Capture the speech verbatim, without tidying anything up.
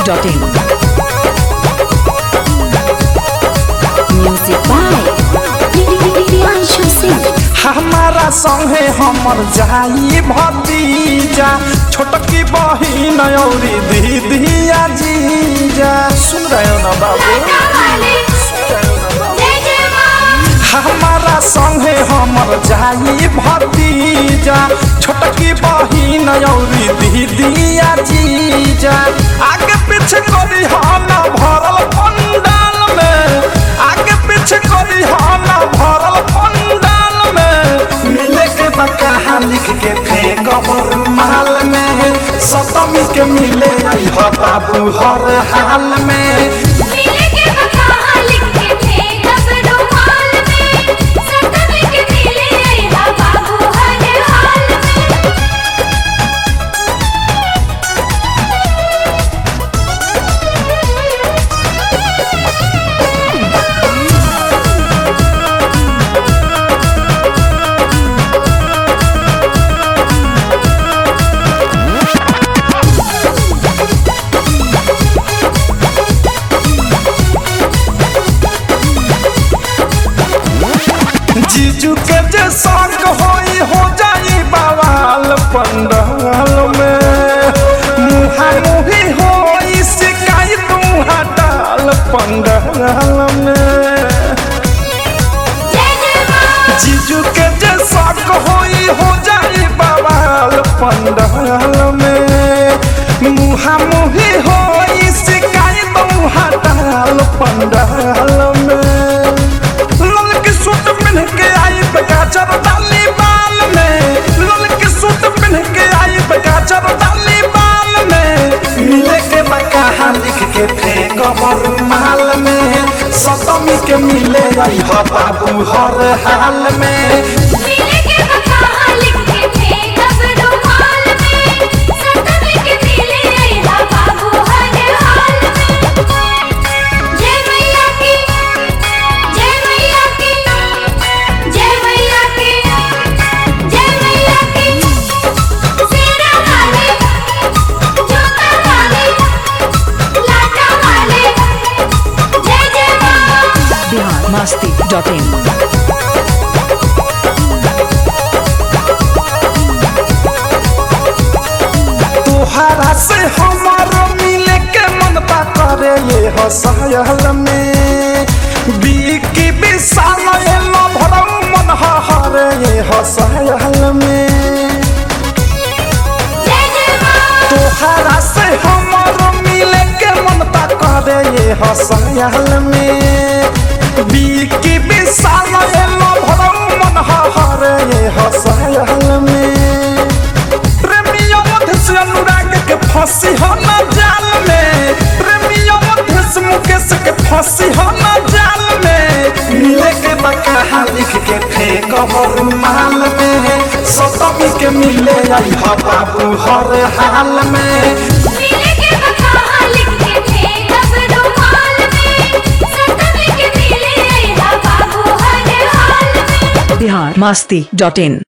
Dot in. Music by Anshu Singh. हमारा संगे हमर जाई भतीजा, छोटकी बहिन औरी दीदिया जीजा। सुन रहे हो ना बाबू? हमारा संगे हमर जाई भतीजा, छोटकी बहिन औरी दीदिया जीजा। आगे पीछे करी हाना भरल पंडाल में, आगे पीछे करी हाना भरल पंडाल में। मिले के बकाहा लिख के फेंक रुमाल में, सतमी के मिले हो बाबू हर हाल में। जीजू के जे संग होई हो जाई बवाल पंडाल में। मुहा मुही होई शिकायत हटाल पंडाल में। जीजू के जे संग होई हो जाई बवाल पंडाल में। मुहा मुही होई शिकायत हटाल पंडाल में। सूट पहन के आई बगाचर डाली बाल में, लोल के सूट पहन के आई बगाचर डाली बाल में। मिले के बकाहा लिख के फेंक रुमाल में, सतमी के मिले आई हो बाबू हर हाल में। Masti dot in. तोहरा से हमारो मिले के मन बा करे ये हो सायल में। बीकी विशाल एलो भरऊ मन हरे ये हो सायल में। तोहरा से हमारो मिले के मन बा करे ये हो सायल में। बीकी विशाल एलो भरऊ मन हरे ये हो सायल में। प्रेमियों मध्य से अनुराग के फांसी हो न जाल में। प्रेमियों मध्य से मुकेश के फांसी हो न जाल में। मिले के बकाहा लिख के फेंक रुमाल में, सतमी के मिले आई हो बाबू हर हाल में। बिहार मस्ती डॉट इन।